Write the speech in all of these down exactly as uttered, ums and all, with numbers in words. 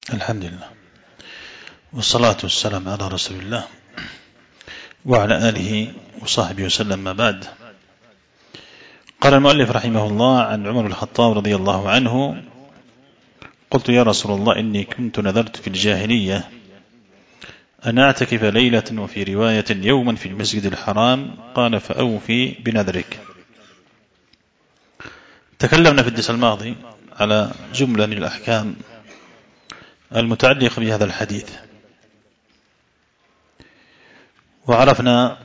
الحمد لله والصلاة والسلام على رسول الله وعلى آله وصحبه وسلم، ما بعد. قال المؤلف رحمه الله: عن عمر بن الخطاب رضي الله عنه: قلت يا رسول الله إني كنت نذرت في الجاهلية أن أعتكف ليلة، وفي رواية يوما في المسجد الحرام. قال: فأوفي بنذرك. تكلمنا في الدرس الماضي على جملة من الأحكام المتعلقة بهذا الحديث، وعرفنا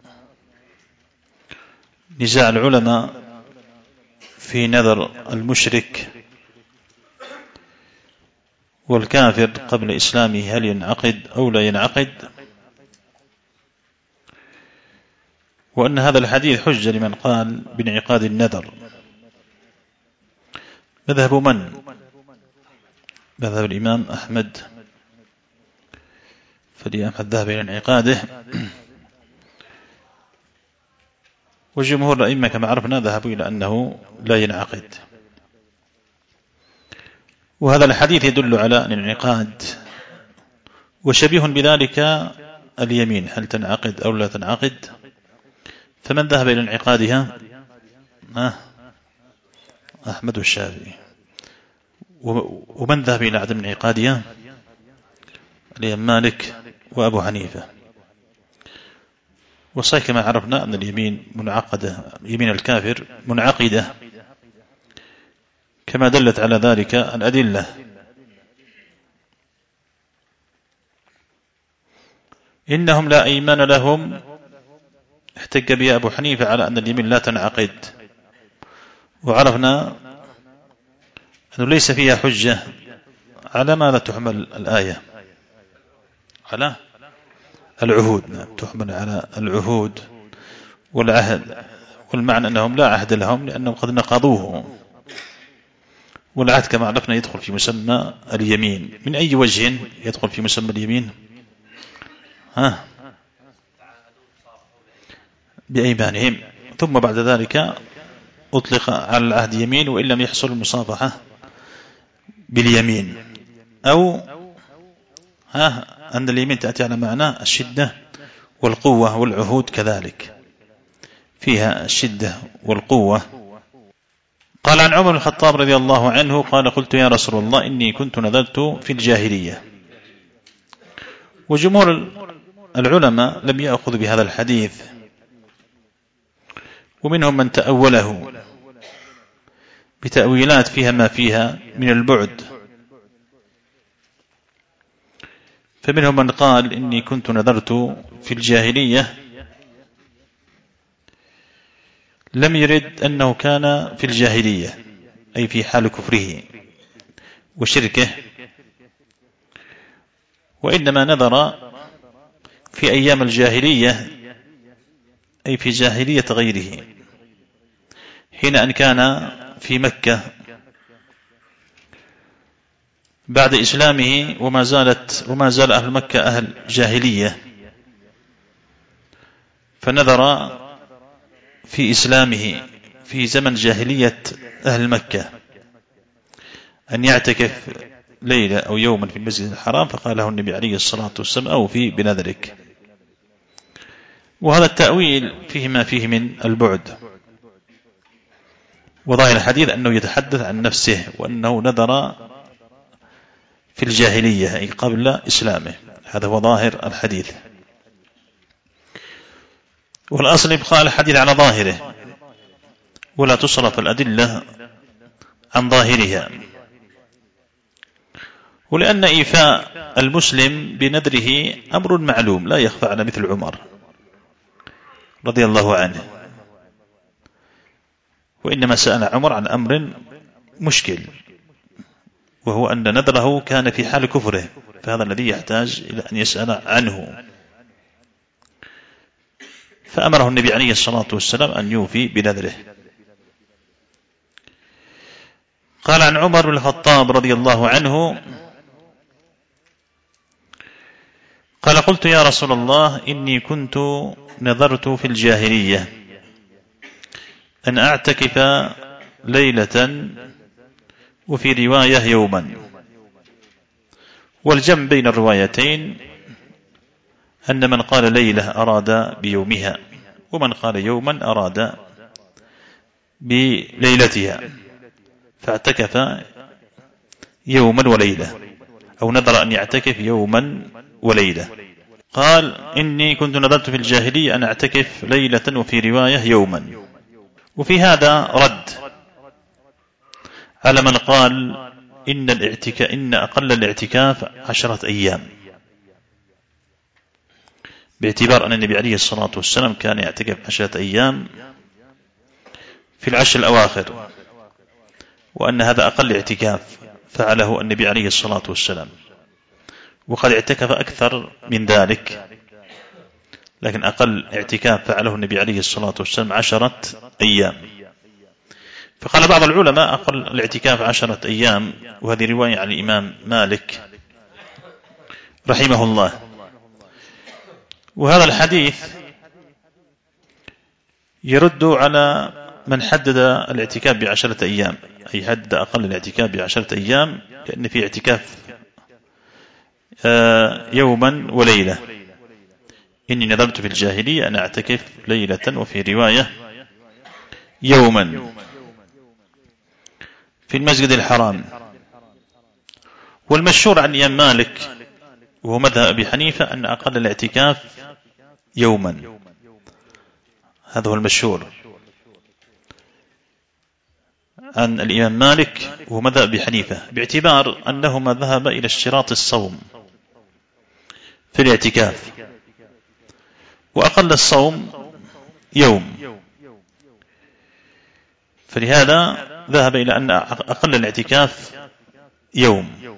نزاع العلماء في نذر المشرك والكافر قبل إسلامه، هل ينعقد أو لا ينعقد، وأن هذا الحديث حجة لمن قال بانعقاد النذر. مذهب من؟ مذهب الإمام أحمد، فالإمام أحمد ذهب إلى انعقاده، وجمهور الأئمة كما عرفنا ذهبوا إلى أنه لا ينعقد. وهذا الحديث يدل على الانعقاد، وشبيه بذلك اليمين، هل تنعقد أو لا تنعقد. فمن ذهب إلى انعقادها؟ أحمد والشافعي. ومن ذهب إلى عدم انعقادها؟ الإمام مالك وأبو حنيفة. وصحيح كما عرفنا أن اليمين منعقدة، يمين الكافر منعقدة، كما دلت على ذلك الأدلة. إنهم لا أيمان لهم، احتج بها أبو حنيفة على أن اليمين لا تنعقد، وعرفنا أنه ليس فيها حجة. على ماذا تحمل الآية؟ على العهود، نعم، تحمل على العهود والعهد، والمعنى أنهم لا عهد لهم لأنهم قد نقضوه. والعهد كما عرفنا يدخل في مسمى اليمين. من أي وجه يدخل في مسمى اليمين؟ ها؟ بأيمانهم، ثم بعد ذلك أطلق على العهد يمين وإن لم يحصل المصافحة باليمين. أو ها أن اليمين تأتي على معنى الشدة والقوة، والعهود كذلك فيها الشدة والقوة. قال: عن عمر بن الخطاب رضي الله عنه قال: قلت يا رسول الله إني كنت نذرت في الجاهلية. وجمهور العلماء لم يأخذ بهذا الحديث، ومنهم من تأوله بتأويلات فيها ما فيها من البعد. فمنهم من قال إني كنت نذرت في الجاهلية لم يرد أنه كان في الجاهلية، أي في حال كفره وشركه، وإنما نذر في أيام الجاهلية، أي في جاهلية غيره، حين أن كان في مكة بعد إسلامه، وما زالت وما زال أهل مكة أهل جاهلية، فنذر في إسلامه في زمن جاهلية أهل مكة أن يعتكف ليلة أو يوما في المسجد الحرام، فقال له النبي عليه الصلاة والسلام: أوفي بنذرك. وهذا التأويل فيه ما فيه من البعد، وظاهر الحديث أنه يتحدث عن نفسه، وأنه نذر في الجاهلية أي قبل إسلامه. هذا هو ظاهر الحديث، والأصل إبقاء الحديث على ظاهره، ولا تصرف الأدلة عن ظاهرها. ولأن إيفاء المسلم بنذره أمر معلوم لا يخفى على مثل عمر رضي الله عنه، وإنما سأل عمر عن أمر مشكل، وهو أن نذره كان في حال كفره، فهذا الذي يحتاج إلى أن يسأل عنه. فأمره النبي عليه الصلاة والسلام أن يوفي بنذره. قال: عن عمر بن الخطاب رضي الله عنه قال: قلت يا رسول الله إني كنت نذرت في الجاهلية أن أعتكف ليلة، وفي رواية يوما. والجمع بين الروايتين أن من قال ليلة أراد بيومها، ومن قال يوما أراد بليلتها، فاعتكف يوما وليلة، أو نذر أن يعتكف يوما وليلة. قال إني كنت نذرت في الجاهلية أن أعتكف ليلة، وفي رواية يوما. وفي هذا رد على من قال إن, الاعتكاف إن أقل الاعتكاف عشرة أيام، باعتبار أن النبي عليه الصلاة والسلام كان يعتكف عشرة أيام في العشر الأواخر، وأن هذا أقل اعتكاف فعله النبي عليه الصلاة والسلام، وقد اعتكف أكثر من ذلك، لكن أقل اعتكاف فعله النبي عليه الصلاة والسلام عشرة أيام. فقال بعض العلماء أقل الاعتكاف عشرة أيام، وهذه رواية عن الإمام مالك رحمه الله. وهذا الحديث يرد على من حدد الاعتكاف بعشرة أيام، أي حدد أقل الاعتكاف بعشرة أيام، لأن في اعتكاف يوما وليلة. إني نذرت في الجاهلية أن أعتكف ليلة، وفي رواية يوما في المسجد الحرام. والمشهور عن الإمام مالك وهو مذهب أبي حنيفة أن أقل الاعتكاف يوما، هذا هو المشهور عن الإمام مالك وهو مذهب أبي حنيفة، باعتبار أنهما ذهب إلى اشتراط الصوم في الاعتكاف، وأقل الصوم يوم، فلهذا ذهب إلى أن أقل الاعتكاف يوم.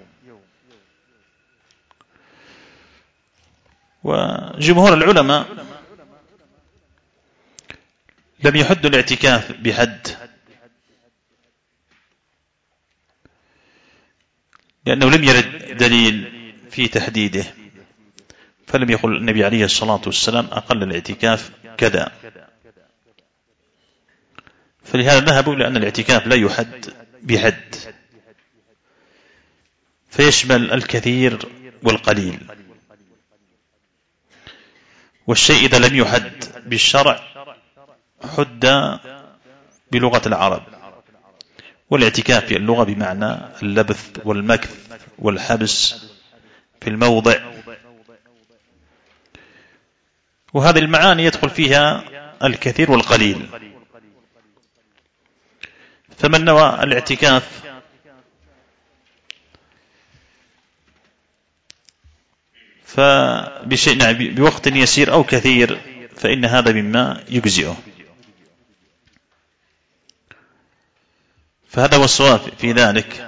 وجمهور العلماء لم يحدوا الاعتكاف بحد، لأنه لم يرد دليل في تحديده، فلم يقل النبي عليه الصلاة والسلام أقل الاعتكاف كذا، فلهذا ذهبوا لأن الاعتكاف لا يحد بحد، فيشمل الكثير والقليل. والشيء إذا لم يحد بالشرع حد بلغة العرب، والاعتكاف في اللغة بمعنى اللبث والمكث والحبس في الموضع، وهذه المعاني يدخل فيها الكثير والقليل. فمن نوى الاعتكاف فبشيء نعم بوقت يسير أو كثير فإن هذا مما يجزئه. فهذا هو الصواب في ذلك.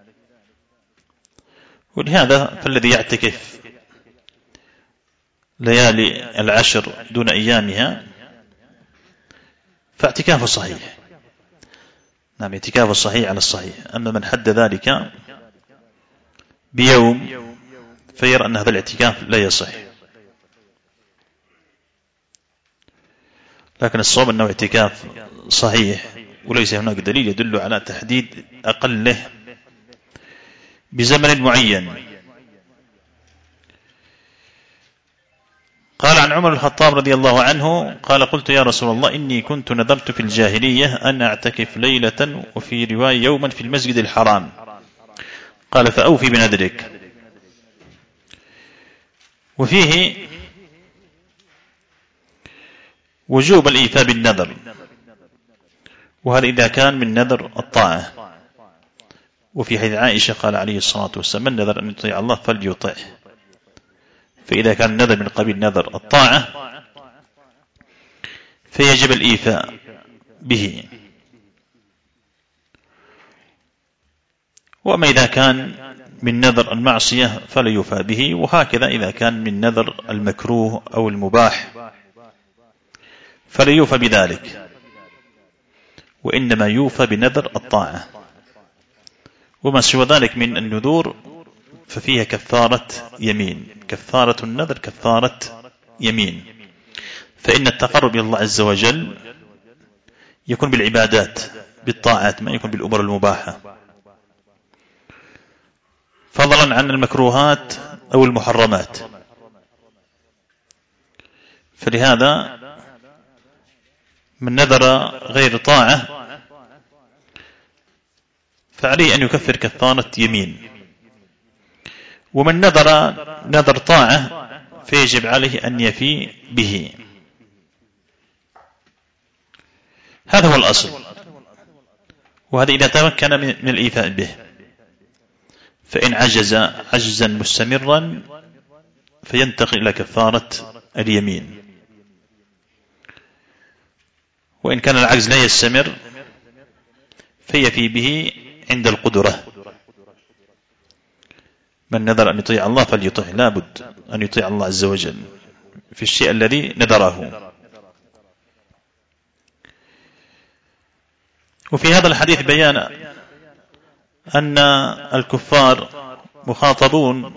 ولهذا فالذي يعتكف ليالي العشر دون أيامها فاعتكافه صحيح، نعم اعتكافه صحيح على الصحيح. أما من حد ذلك بيوم فيرى أن هذا الاعتكاف لا يصح، لكن الصواب أنه اعتكاف صحيح، وليس هناك دليل يدل على تحديد أقله بزمن معين. قال عن عمر الخطاب رضي الله عنه قال قلت يا رسول الله إني كنت نذرت في الجاهلية أن أعتكف ليلة، وفي رواية يوما في المسجد الحرام. قال فأوفي بنذرك. وفيه وجوب الإيفاء بالنذر، وهذا إذا كان من نذر الطاعة. وفي حديث عائشة قال عليه الصلاة والسلام من نذر أن يطيع الله فليطعه، فإذا كان النذر من قبيل نذر الطاعة فيجب الإيفاء به. وما إذا كان من نذر المعصية فلا يوفى به، وهكذا إذا كان من نذر المكروه أو المباح فلا يوفى بذلك، وإنما يوفى بنذر الطاعة. وما سوى ذلك من النذور ففيها كفارة يمين، كفارة النذر كفارة يمين. فإن التقرب إلى الله عز وجل يكون بالعبادات بالطاعات، ما يكون بالأمور المباحة. فضلا عن المكروهات أو المحرمات. فلهذا من نذر غير طاعة فعليه أن يكفر كفارة يمين، ومن نذر نذر طاعة فيجب عليه أن يفي به. هذا هو الأصل، وهذا إذا تمكن من الإيفاء به. فإن عجز عجزا مستمرا فينتقل إلى كفارة اليمين، وإن كان العجز لا يستمر فيفي به عند القدرة. من نذر أن يطيع الله فليطيع، لا بد أن يطيع الله عز وجل في الشيء الذي نذره. وفي هذا الحديث بيان أن الكفار مخاطبون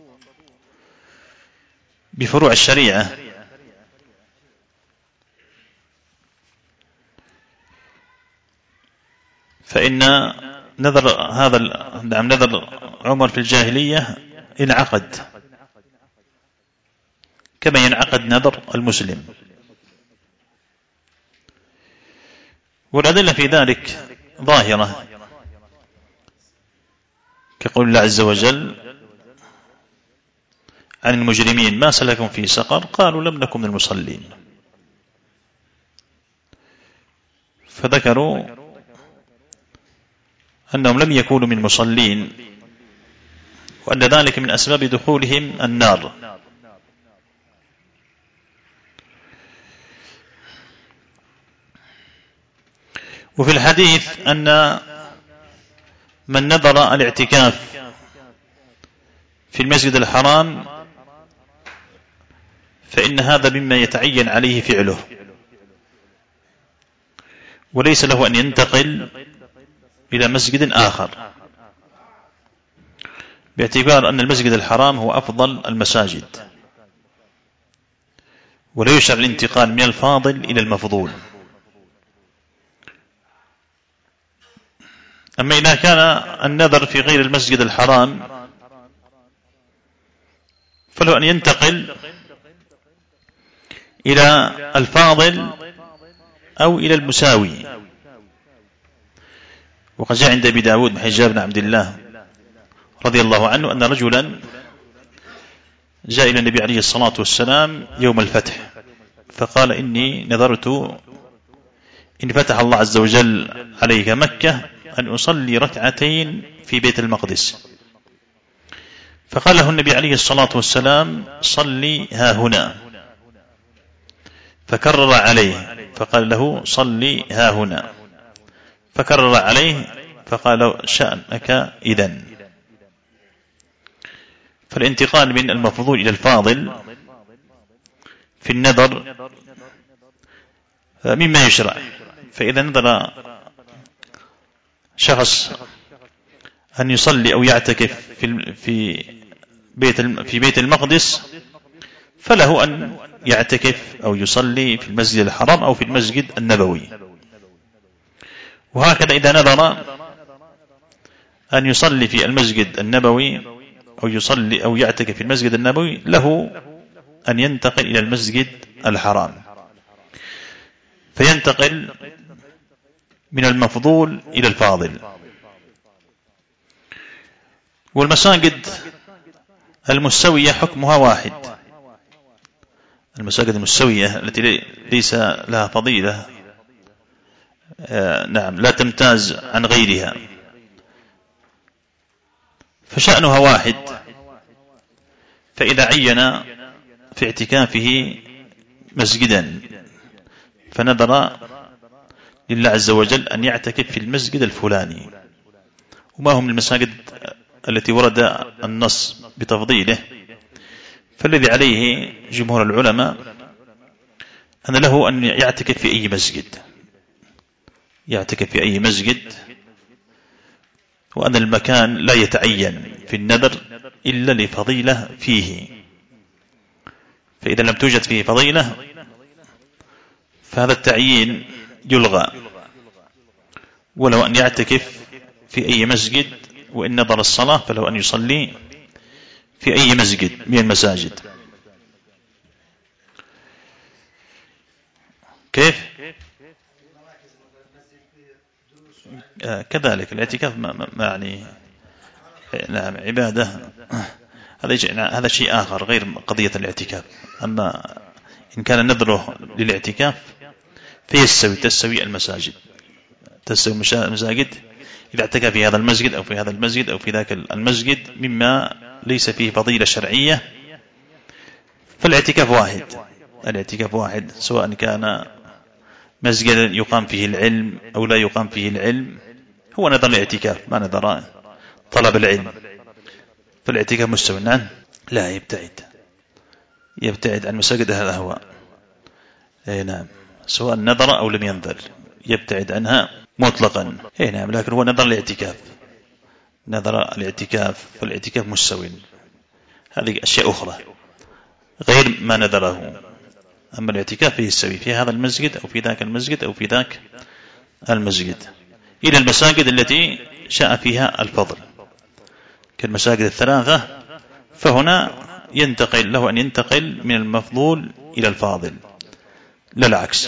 بفروع الشريعة، فإن نذر هذا نعم نذر عمر في الجاهلية انعقد كما ينعقد نذر المسلم، والأدلة في ذلك ظاهرة، كقول الله عز وجل عن المجرمين ما سلكهم في سقر قالوا لم نكن من المصلين، فذكروا أنهم لم يكونوا من المصلين، وأن ذلك من أسباب دخولهم النار. وفي الحديث أن من نذر الاعتكاف في المسجد الحرام فإن هذا مما يتعين عليه فعله، وليس له أن ينتقل إلى مسجد آخر، باعتبار أن المسجد الحرام هو أفضل المساجد، ولا يشرع الانتقال من الفاضل إلى المفضول. أما إذا كان النذر في غير المسجد الحرام فله أن ينتقل إلى الفاضل أو إلى المساوي. وقد جاء عند أبي داود من حجاب بن عبد الله رضي الله عنه أن رجلا جاء إلى النبي عليه الصلاة والسلام يوم الفتح فقال إني نذرت إن فتح الله عز وجل عليك مكة أن أصلي ركعتين في بيت المقدس. فقال له النبي عليه الصلاة والسلام صلي ها هنا، فكرر عليه فقال له صلي ها هنا، فكرر عليه فقال شأنك إذن. فالانتقال من المفضول إلى الفاضل في النذر مما يشرع. فإذا نذر شخص أن يصلي أو يعتكف في في بيت في بيت المقدس فله أن يعتكف أو يصلي في المسجد الحرام أو في المسجد النبوي. وهكذا إذا نذر أن يصلي في المسجد النبوي أو يصلي أو يعتكف في المسجد النبوي له أن ينتقل إلى المسجد الحرام، فينتقل من المفضول إلى الفاضل. والمساجد المستوية حكمها واحد، المساجد المستوية التي ليس لها فضيلة آه نعم لا تمتاز عن غيرها فشأنها واحد. فإذا عين في اعتكافه مسجدا فنذر لله عز وجل أن يعتكف في المسجد الفلاني، وما هم المساجد التي ورد النص بتفضيله، فالذي عليه جمهور العلماء أن له أن يعتكف في أي مسجد، يعتكف في أي مسجد، وأن المكان لا يتعين في النذر إلا لفضيلة فيه. فإذا لم توجد فيه فضيلة فهذا التعيين يلغى، ولو أن يعتكف في أي مسجد وإن نظر الصلاة فله أن يصلي في أي مسجد من المساجد. كيف؟ آه كذلك الاعتكاف ما يعني نعم عبادة، هذا هذا شيء آخر غير قضية الاعتكاف. أما إن كان نذره للاعتكاف فيستوي تستوي المساجد، تستوي المساجد إذا اعتكف في هذا المسجد أو في هذا المسجد أو في ذاك المسجد مما ليس فيه فضيلة شرعية، فالاعتكاف واحد. الاعتكاف واحد سواء كان مسجد يقام فيه العلم أو لا يقام فيه العلم، هو نظر الاعتكاف ما نظر طلب العلم. فالاعتكاف مستوى نعم لا يبتعد يبتعد عن مساجد أهل الأهواء. اي نعم سواء نظر أو لم ينظر يبتعد عنها مطلقا. اي نعم لكن هو نظر الاعتكاف، نظر الاعتكاف فالاعتكاف مستوى. هذه أشياء أخرى غير ما نذره. أما الاعتكاف يستوي في هذا المسجد أو في ذاك المسجد أو في ذاك المسجد، إلى المساجد التي شاء فيها الفضل كالمساجد الثلاثة، فهنا ينتقل له أن ينتقل من المفضول إلى الفاضل لا العكس.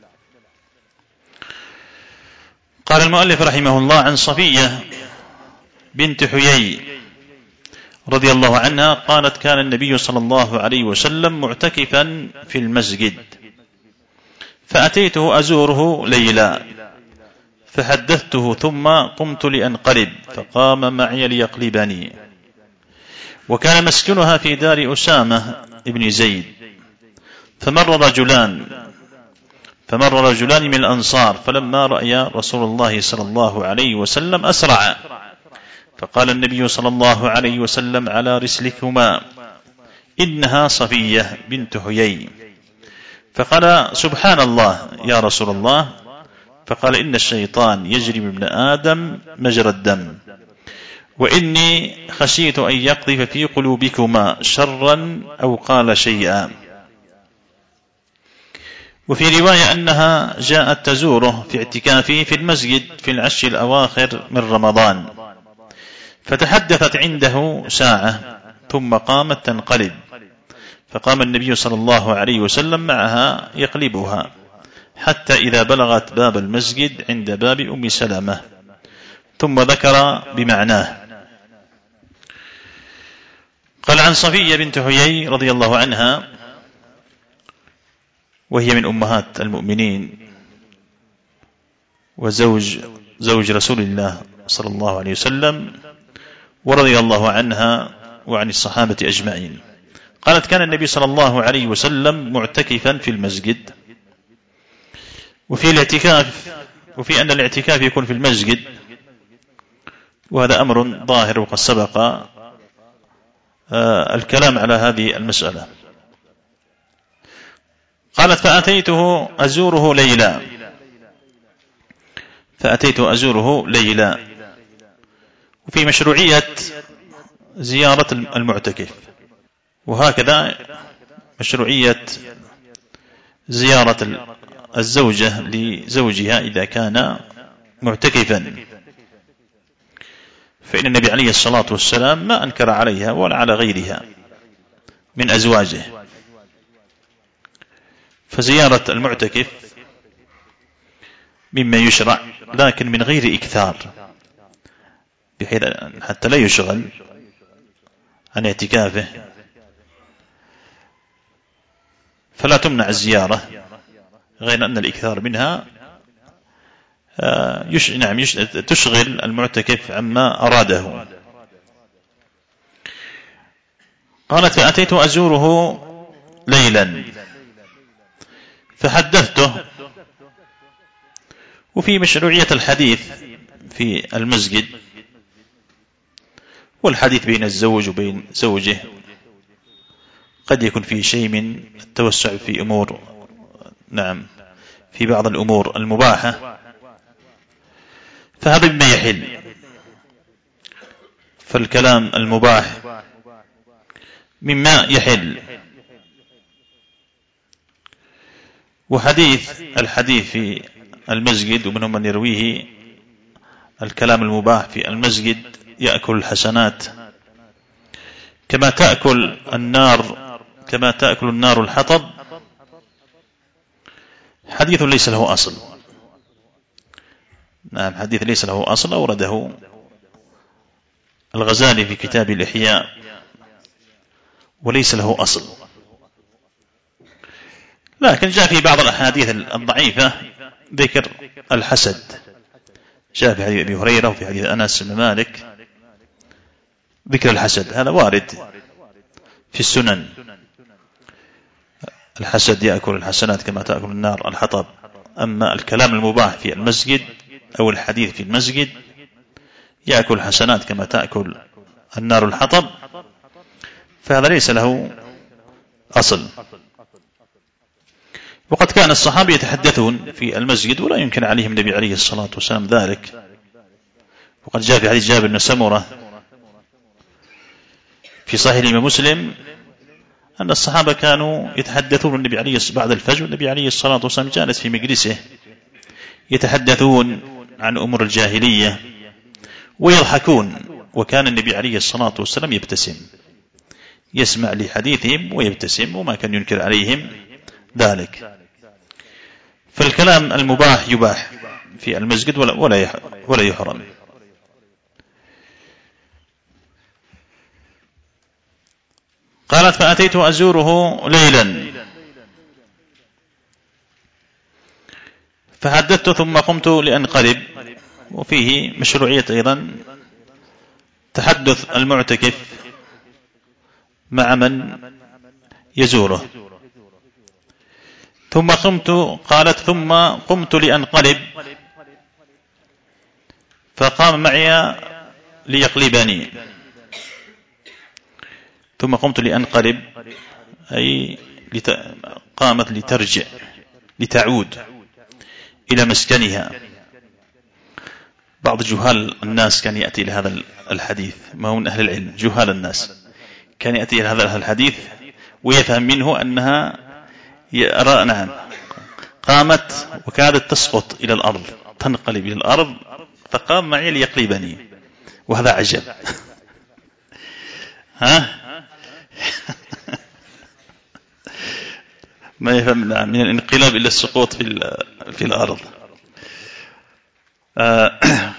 قال المؤلف رحمه الله عن صفية بنت حيي رضي الله عنها قالت كان النبي صلى الله عليه وسلم معتكفا في المسجد فأتيته أزوره ليلا فحدثته ثم قمت لأنقلب فقام معي ليقلبني، وكان مسكنها في دار أسامة ابن زيد، فمر رجلان فمر رجلان من الأنصار فلما رأيا رسول الله صلى الله عليه وسلم أسرع، فقال النبي صلى الله عليه وسلم على رسلكما إنها صفية بنت حيي، فقال سبحان الله يا رسول الله، فقال إن الشيطان يجري من ابن آدم مجرى الدم، وإني خشيت أن يقذف في قلوبكما شرا أو قال شيئا. وفي رواية أنها جاءت تزوره في اعتكافه في المسجد في العشر الأواخر من رمضان، فتحدثت عنده ساعة ثم قامت تنقلب، فقام النبي صلى الله عليه وسلم معها يقلبها حتى إذا بلغت باب المسجد عند باب أم سلمة، ثم ذكر بمعناه. قال عن صفية بنت حيي رضي الله عنها وهي من أمهات المؤمنين وزوج زوج رسول الله صلى الله عليه وسلم، ورضي الله عنها وعن الصحابة أجمعين. قالت كان النبي صلى الله عليه وسلم معتكفا في المسجد، وفي الاعتكاف وفي أن الاعتكاف يكون في المسجد، وهذا أمر ظاهر وقد سبق آه الكلام على هذه المسألة. قالت فأتيته أزوره ليلا فأتيته أزوره ليلا وفي مشروعية زيارة المعتكف، وهكذا مشروعية زيارة الزوجة لزوجها إذا كان معتكفا، فإن النبي عليه الصلاة والسلام ما أنكر عليها ولا على غيرها من أزواجه. فزيارة المعتكف مما يشرع لكن من غير إكثار، بحيث حتى لا يشغل عن اعتكافه، فلا تمنع الزيارة، غير أن الإكثار منها يش... نعم يش... تشغل المعتكف عما أراده. قالت فأتيت أزوره ليلا فحدثته. وفي مشروعية الحديث في المسجد، والحديث بين الزوج وبين زوجه قد يكون فيه شيء من التوسع في أمور نعم في بعض الأمور المباحة، فهذا مما يحل. فالكلام المباح مما يحل. وحديث الحديث في المسجد ومنهم من يرويه الكلام المباح في المسجد يأكل الحسنات كما تأكل النار كما تأكل النار الحطب، حديث ليس له أصل. نعم، حديث ليس له أصل، أورده الغزالي في كتاب الإحياء وليس له أصل، لكن جاء في بعض الأحاديث الضعيفة ذكر الحسد، جاء في حديث أبي هريرة وفي حديث أنس بن مالك ذكر الحسد، هذا وارد في السنن. الحسد يأكل الحسنات كما تأكل النار الحطب. أما الكلام المباح في المسجد أو الحديث في المسجد يأكل الحسنات كما تأكل النار الحطب، فهذا ليس له أصل. وقد كان الصحابة يتحدثون في المسجد ولا يمكن عليهم النبي عليه الصلاة والسلام ذلك. وقد جاء في حديث جابر بن سمرة في صحيح الإمام مسلم أن الصحابة كانوا يتحدثون النبي عليه بعد الفجر، والنبي عليه الصلاة والسلام جالس في مجلسه، يتحدثون عن أمور الجاهلية ويضحكون، وكان النبي عليه الصلاة والسلام يبتسم، يسمع لحديثهم ويبتسم، وما كان ينكر عليهم ذلك. فالكلام المباح يباح في المسجد ولا ولا يحرم. قالت فأتيت أزوره ليلا فحدثت ثم قمت لأنقلب. وفيه مشروعية أيضا تحدث المعتكف مع من يزوره. ثم قمت، قالت ثم قمت لأنقلب فقام معي ليقلبني. ثم قمت لأنقلب أي لت... قامت لترجع لتعود إلى مسكنها. بعض جهال الناس كان يأتي إلى هذا الحديث، ما هو من أهل العلم، جهال الناس كان يأتي إلى هذا الحديث ويفهم منه أنها يرى نعم قامت وكادت تسقط إلى الأرض، تنقلب إلى الأرض، فقام معي ليقلبني، وهذا عجب. ها ما يفهم من الانقلاب إلى السقوط في في الأرض. آه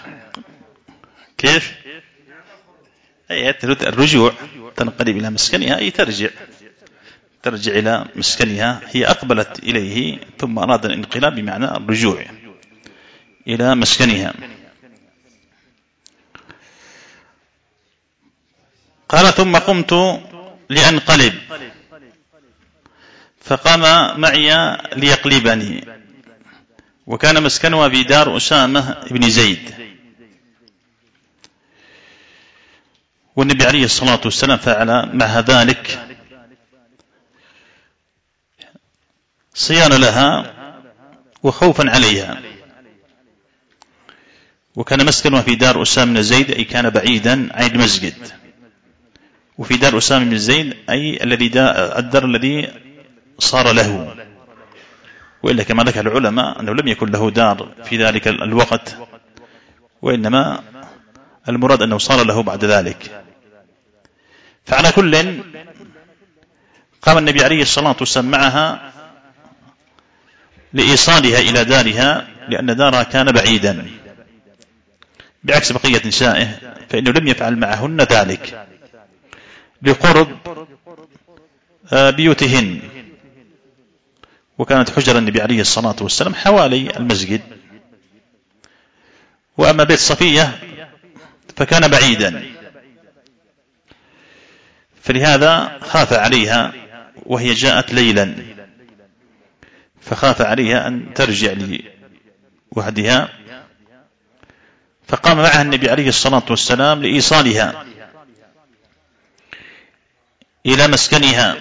كيف؟ أي الرجوع، تنقلب إلى مسكنها أي ترجع ترجع إلى مسكنها. هي أقبلت إليه ثم أراد الانقلاب بمعنى الرجوع إلى مسكنها. قال ثم قمت لأنقلب فقام معي ليقلبني، وكان مسكنها في دار أسامة بن زيد. والنبي عليه الصلاة والسلام فعل مع ذلك صيانة لها وخوفا عليها. وكان مسكنها في دار أسامة بن زيد أي كان بعيدا عن المسجد، وفي دار أسامة بن زيد أي الذي الدار الذي صار له، وإلا كما ذكر العلماء أنه لم يكن له دار في ذلك الوقت، وإنما المراد أنه صار له بعد ذلك. فعلى كل قام النبي عليه الصلاة والسلام معها لإيصالها إلى دارها، لأن دارها كان بعيدا بعكس بقية نسائه، فإنه لم يفعل معهن ذلك لقرب بيوتهن. وكانت حجر النبي عليه الصلاة والسلام حوالي المسجد، وأما بيت صفية فكان بعيدا، فلهذا خاف عليها وهي جاءت ليلا، فخاف عليها أن ترجع لوحدها، فقام معها النبي عليه الصلاة والسلام لإيصالها إلى مسكنها.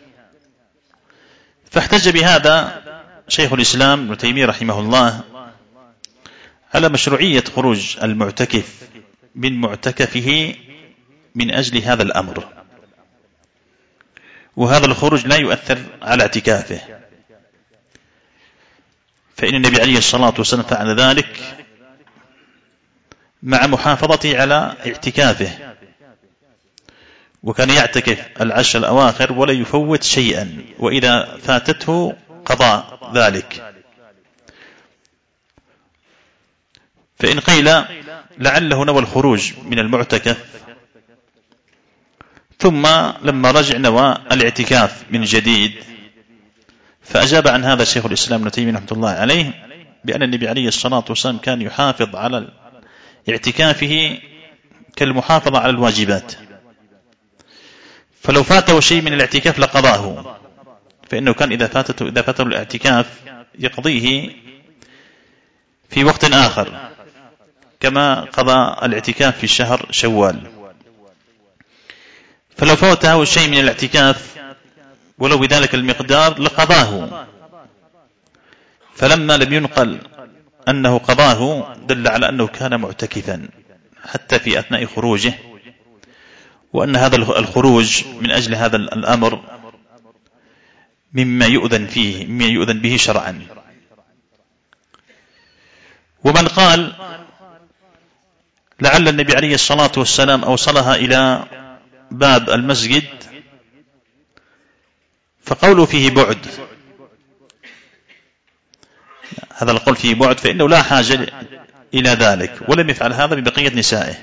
فاحتج بهذا شيخ الإسلام ابن تيمية رحمه الله على مشروعية خروج المعتكف من معتكفه من أجل هذا الأمر، وهذا الخروج لا يؤثر على اعتكافه، فإن النبي عليه الصلاة والسلام فعل ذلك مع محافظته على اعتكافه، وكان يعتكف العشر الأواخر ولا يفوت شيئا، وإذا فاتته قضاء ذلك. فإن قيل لعله نوى الخروج من المعتكف ثم لما رجع نوى الاعتكاف من جديد، فأجاب عن هذا شيخ الإسلام ابن تيمية رحمة الله عليه بأن النبي عليه الصلاة والسلام كان يحافظ على اعتكافه كالمحافظة على الواجبات، فلو فاته شيء من الاعتكاف لقضاه، فإنه كان إذا فاتته إذا فاته الاعتكاف يقضيه في وقت آخر، كما قضى الاعتكاف في شهر شوال. فلو فاته شيء من الاعتكاف ولو بذلك المقدار لقضاه، فلما لم ينقل أنه قضاه دل على أنه كان معتكفا حتى في أثناء خروجه، وأن هذا الخروج من أجل هذا الأمر مما يؤذن فيه مما يؤذن به شرعا. ومن قال لعل النبي عليه الصلاة والسلام أوصلها إلى باب المسجد فقوله فيه بعد، هذا القول فيه بعد، فإنه لا حاجة إلى ذلك، ولم يفعل هذا ببقية نسائه،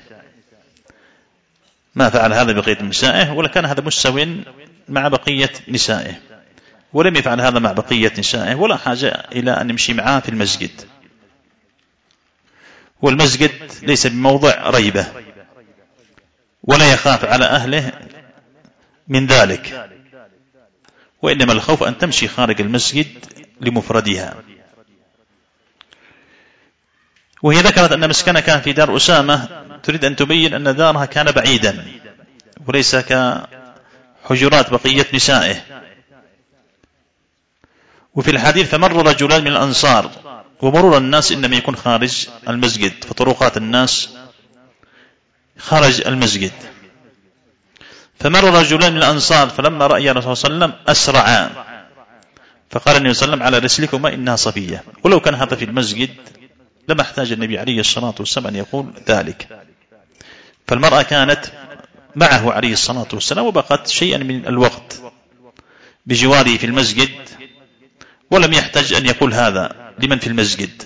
ما فعل هذا بقية نسائه، ولا كان هذا مستوٍ مع بقية نسائه، ولم يفعل هذا مع بقية نسائه، ولا حاجة إلى أن نمشي معاه في المسجد. والمسجد ليس بموضع ريبة، ولا يخاف على أهله من ذلك، وإنما الخوف أن تمشي خارج المسجد لمفردها. وهي ذكرت أن مسكنها كان في دار أسامة، تريد أن تبين أن دارها كان بعيدا وليس كحجرات بقية نسائه. وفي الحديث فمر رجلان من الأنصار، ومرور الناس إنما يكون خارج المسجد، فطرقات الناس خارج المسجد. فمر رجلان من الأنصار فلما رأي الرسول صلى الله عليه وسلم أسرعا، فقال النبي صلى الله عليه وسلم على رسلكما إنها صفية. ولو كان هذا في المسجد لما احتاج النبي عليه الصلاة والسلام أن يقول ذلك، فالمرأة كانت معه عليه الصلاة والسلام وبقت شيئا من الوقت بجواره في المسجد، ولم يحتاج أن يقول هذا لمن في المسجد،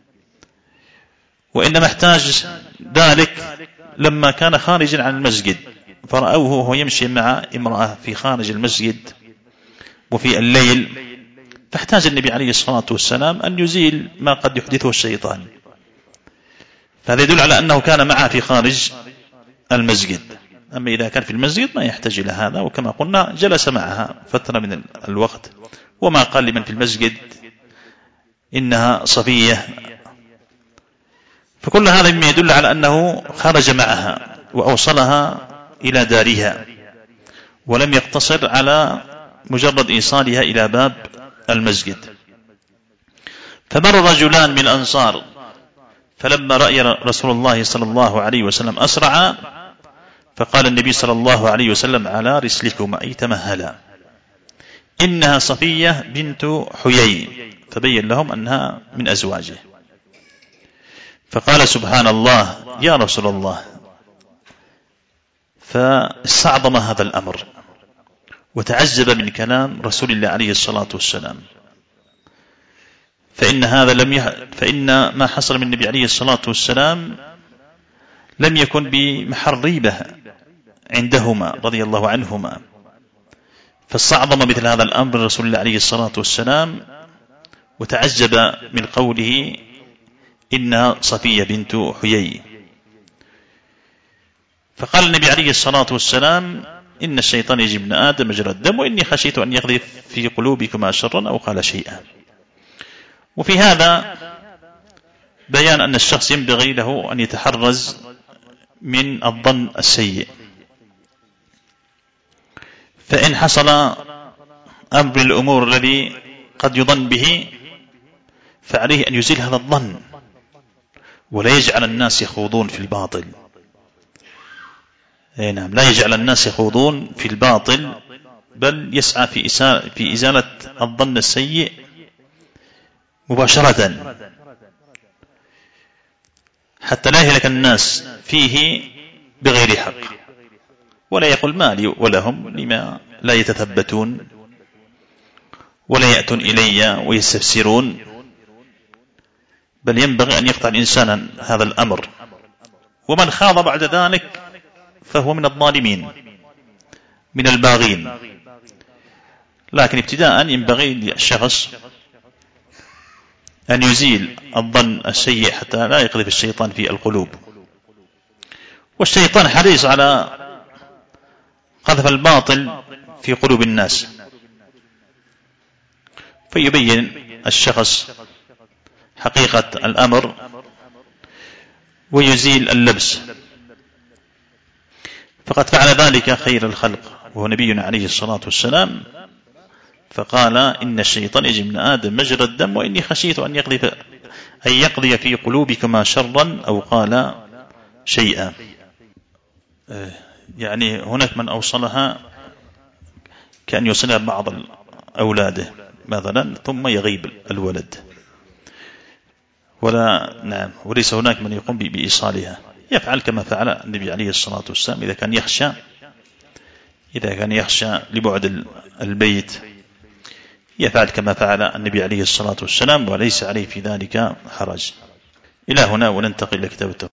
وإنما احتاج ذلك لما كان خارجا عن المسجد، فرأوه وهو يمشي مع امرأة في خارج المسجد وفي الليل، فاحتاج النبي عليه الصلاة والسلام أن يزيل ما قد يحدثه الشيطان، فهذا يدل على أنه كان معها في خارج المسجد. أما إذا كان في المسجد ما يحتاج إلى هذا، وكما قلنا جلس معها فترة من الوقت، وما قال لمن في المسجد إنها صفية. فكل هذا مما يدل على أنه خرج معها وأوصلها إلى دارها، ولم يقتصر على مجرد إيصالها إلى باب المسجد. فمر رجلان من الأنصار فلما رأي رسول الله صلى الله عليه وسلم أسرع، فقال النبي صلى الله عليه وسلم على رسلكما أي تمهلا، إنها صفية بنت حيي، فبين لهم أنها من أزواجه. فقال سبحان الله يا رسول الله، فاستعظم هذا الأمر وتعجب من كلام رسول الله عليه الصلاة والسلام، فإن هذا لم يح... فإن ما حصل من النبي عليه الصلاة والسلام لم يكن بمحل ريبة عندهما رضي الله عنهما، فاستعظم مثل هذا الأمر رسول الله عليه الصلاة والسلام وتعجب من قوله إنها صفية بنت حيي. فقال النبي عليه الصلاة والسلام إن الشيطان يجري من آدم مجرى الدم، وإني خشيت أن يقذف في قلوبكما شرا، أو قال شيئا. وفي هذا بيان أن الشخص ينبغي له أن يتحرز من الظن السيء، فإن حصل أمر الأمور الذي قد يظن به فعليه أن يزيل هذا الظن، ولا يجعل الناس يخوضون في الباطل. أي نعم، لا يجعل الناس يخوضون في الباطل، بل يسعى في في إزالة الظن السيء مباشرة. حتى لا يهلك الناس فيه بغير حق، ولا يقول مالي ولهم لما لا يتثبتون ولا يأتون إلي ويستفسرون، بل ينبغي أن يقطع الإنسان هذا الأمر، ومن خاض بعد ذلك فهو من الظالمين من الباغين. لكن ابتداء ينبغي للشخص أن يزيل الظن السيء حتى لا يقذف الشيطان في القلوب، والشيطان حريص على قذف الباطل في قلوب الناس، فيبين الشخص حقيقة الأمر ويزيل اللبس. فقد فعل ذلك خير الخلق وهو نبينا عليه الصلاة والسلام، فقال إن الشيطان يجري من آدم مجرى الدم وإني خشيت أن يقذف أن يقضي في قلوبكما شرا أو قال شيئا. يعني هناك من أوصلها كأن يوصلها بعض أولاده مثلا ثم يغيب الولد، ولا نعم وليس هناك من يقوم بإيصالها، يفعل كما فعل النبي عليه الصلاة والسلام إذا كان يخشى إذا كان يخشى لبعد البيت، يفعل كما فعل النبي عليه الصلاة والسلام وليس عليه في ذلك حرج. إلى هنا وننتقل إلى كتاب التوحيد.